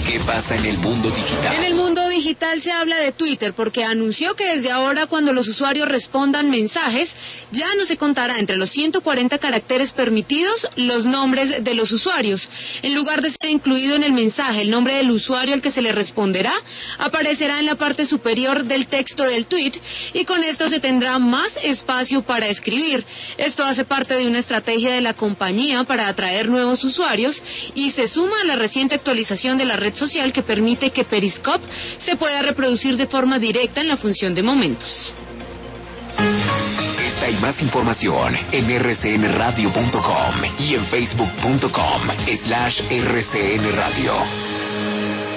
¿Qué pasa en el mundo digital? En el mundo digital se habla de Twitter porque anunció que desde ahora cuando los usuarios respondan mensajes ya no se contará entre los 140 caracteres permitidos los nombres de los usuarios. En lugar de ser incluido en el mensaje el nombre del usuario al que se le responderá, aparecerá en la parte superior del texto del tweet y con esto se tendrá más espacio para escribir. Esto hace parte de una estrategia de la compañía para atraer nuevos usuarios y se suma a la reciente actualización de la red social que permite que Periscope se pueda reproducir de forma directa en la función de momentos. Esta y más información en rcnradio.com y en facebook.com/rcnradio.